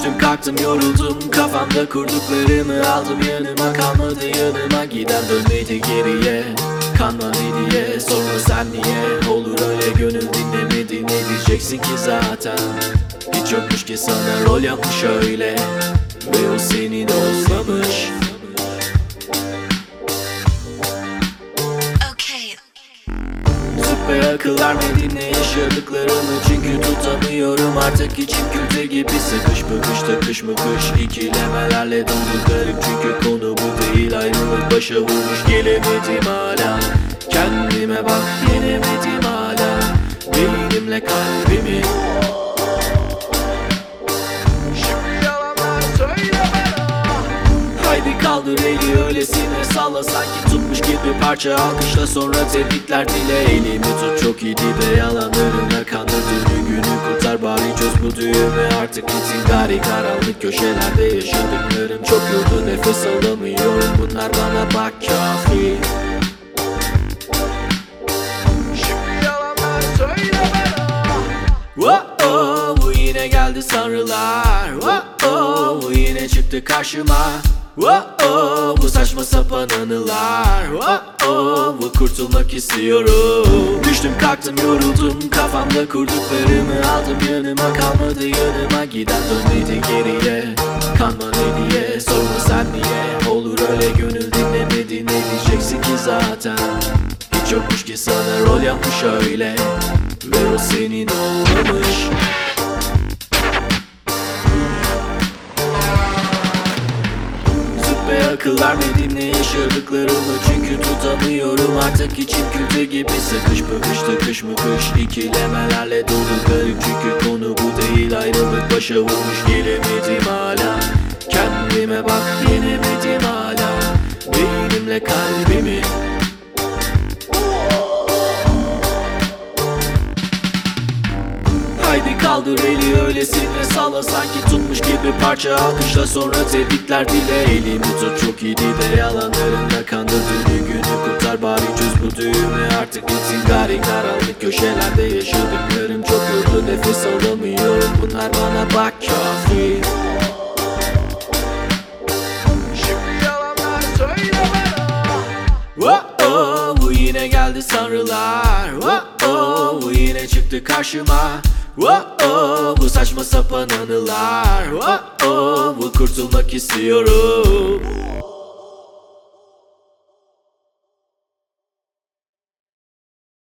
Düştüm kalktım yoruldum, kafamda kurduklarımı aldım yanıma, kalmadı yanıma giden, dönmedi geriye. Kanma ne diye, sorma sen niye, olur öyle gönül dinlemedi, ne diyeceksin ki zaten. Hiç yokmuş ki sana rol yapmış öyle, ve o senin olmamış. Zıp ve akıl vermedin ne yaşadıklarımı, çünkü tutamıyorum artık içim külte gibi. Sıkış bıkış takış mıkış ikilemelerle dolu garip, çünkü konu bu değil, ayrılık başa vurmuş, gelemedim hala. Kendime bak, yenemedim hala, beynimle kalbimi. Şimdi yalanlar söyle bana. Haydi kaldır eli öylesine salla, sanki tutmuş gibi parça alkışla, sonra tebrikler dile. Elimi tut, çok iyiydi de yalanlarına kandırdığın günü kurtar, bari çöz bu düğümü artık gitsin gari. Karanlık köşelerde yaşadıklarım çok yordu, nefes alamıyorum, bunlar bana bak kafi. Şimdi yalanlar söyle bana. Oh, bu yine geldi sanrılar. Oh, bu yine çıktı karşıma. Bu saçma sapan anılar. Bu kurtulmak istiyorum. Düştüm kalktım yoruldum, kafamda kurduklarımı aldım yanıma, kalmadı yanıma giden, dönmedi geriye. Kanma ne diye, sorma sen niye, olur öyle gönül dinlemedi, ne diyeceksin ki zaten. Hiç yokmuş ki sana rol yapmış öyle, ve o senin olmamış. Ve akıl vermedin ne yaşadıklarımı, çünkü tutamıyorum artık içim külte gibi. Sıkış bıkış takış mıkış ikilemelerle dolu garip, çünkü konu bu değil, ayrılık başa vurmuş, gelemedim hala. Kendime bak, yenemedim hala, beynimle kalbimi. Haydi kaldır eli öylesine salla, sanki tutmuş gibi parça alkışla, sonra tebrikler dile. Elimi tut, çok iyiydi de yalanlarınla kandırdığın günü kurtar, bari çöz bu düğümü artık gitsin gari. Karanlık köşelerde yaşadıklarım çok yordu, nefes alamıyorum, bunlar bana bak kafi. Şimdi yalanlar söyle bana. Bu yine geldi sanrılar. Bu yine çıktı karşıma. Bu saçma sapan anılar. Bu kurtulmak istiyorum.